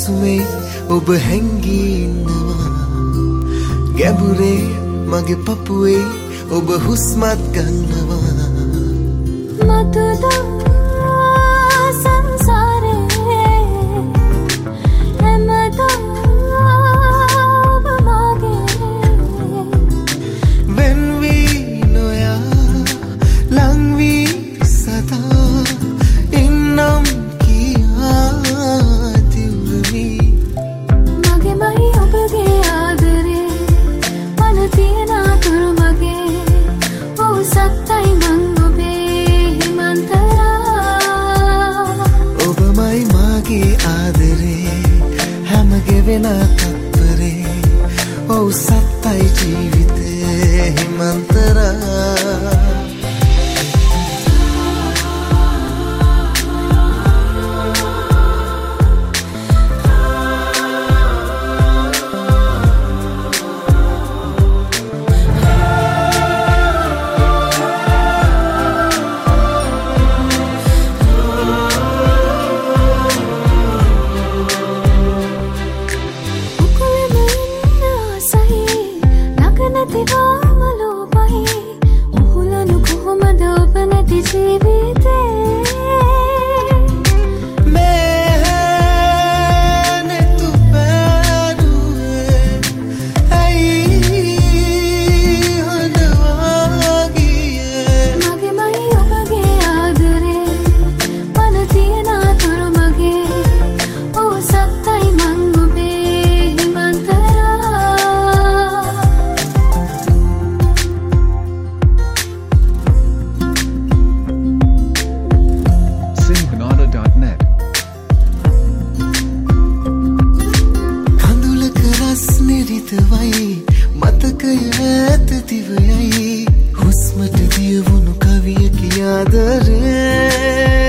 සුසුමේ ඔබ හැංගී ඉන්නවා ගැඹුරේ මගේ පපුවේ ඔබ හුස්මත් ගන්නවා මතුදා සංසාරේ හැමදා ඔබ මගේ වෙන් වී නොයා ලං වී සදා ඉන්නම් තත්පරේ ඔව් සත්තයි ජීවිතේ හිමන්තරා මතකය ඇත දිවයයි හුස්මට දියවුණු කවිය කියාදරේ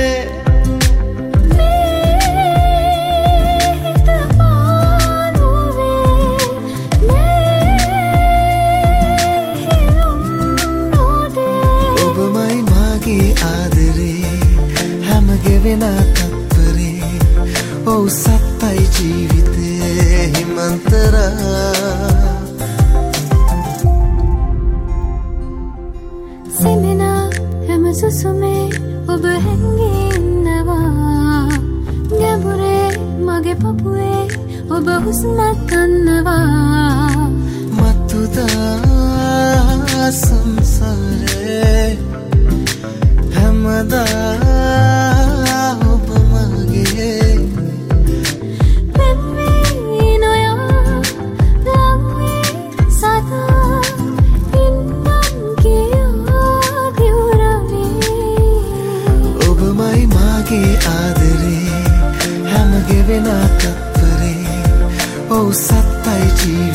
ඔබමයි මාගේ ආදරේ හැම ගෙවෙන තත්පරේ ඔව් සත්තයි ජීවිතේ හිමන්තරා සිඳිනා හැම සුසුමේ ඔබ හැංගී ඉන්නවා ගැඹුරේ මගේ පපුවේ ඔබ හුස්මත් ගන්නවා මතුදා සංසාරේ හැමදා ඔබ මගේ ආදරේ හැම ගෙවෙන තත්පරේ ඔව් සත්තයි ජීවිතේ